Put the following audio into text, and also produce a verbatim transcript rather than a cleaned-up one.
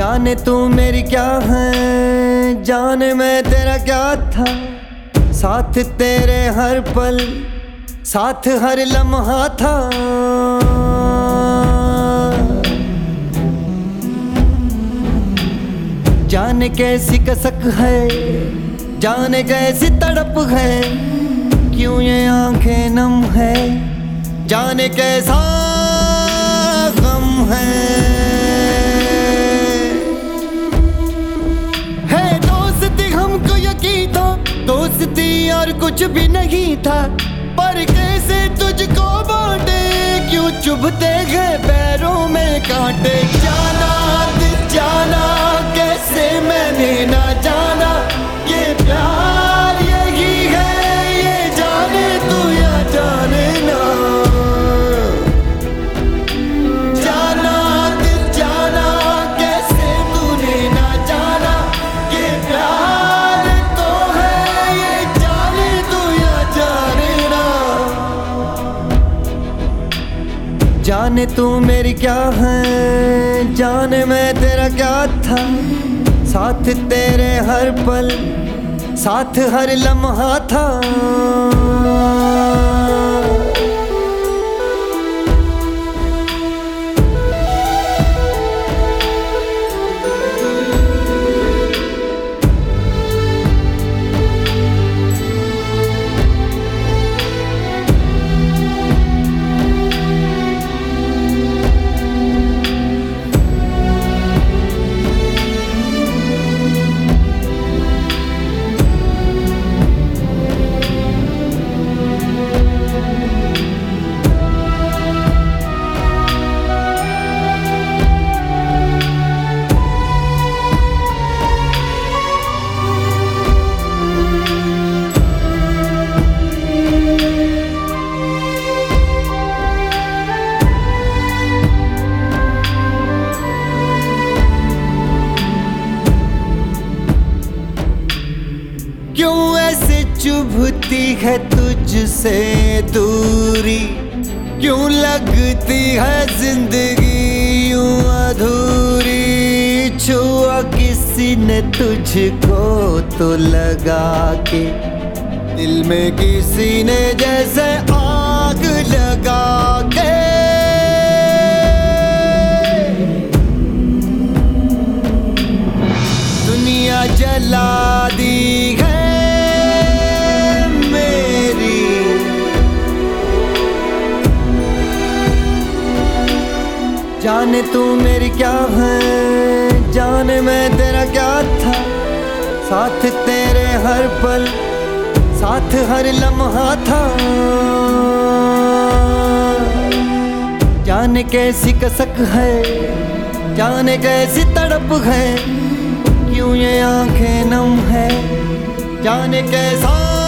जाने तू मेरी क्या है, जाने मैं तेरा क्या था। साथ तेरे हर पल, साथ हर लम्हा था। जाने कैसी कसक है, जाने कैसी तड़प है, क्यों ये आंखें नम है, जाने कैसा गम है। है दोस्ती हमको यकीन था, दोस्ती और कुछ भी नहीं था, पर कैसे तुझको बांटे, क्यों चुभते गए पैरों में कांटे। जाना जाना कैसे मैंने ना जाना, ये प्यार यही है, ये जाने तू या जाने ना। जाना जाना कैसे तूने ना जाना, ये प्यार तो है, ये जाने तू या जाने ना। जाने तू मेरी क्या है, जाने मैं तेरा क्या था। साथ तेरे हर पल, साथ हर लम्हा था। क्यों ऐसे चुभती है तुझसे दूरी, क्यों लगती है जिंदगी यूं अधूरी। छुआ किसी ने तुझको तो लगा के, दिल में किसी ने जैसे आग लगा के। दुनिया जला दी है जाने तू मेरी क्या है, जाने मैं तेरा क्या था। साथ तेरे हर पल, साथ हर लम्हा था। जाने कैसी कसक है, जाने कैसी तड़प है, क्यों ये आंखें नम है, जाने कैसा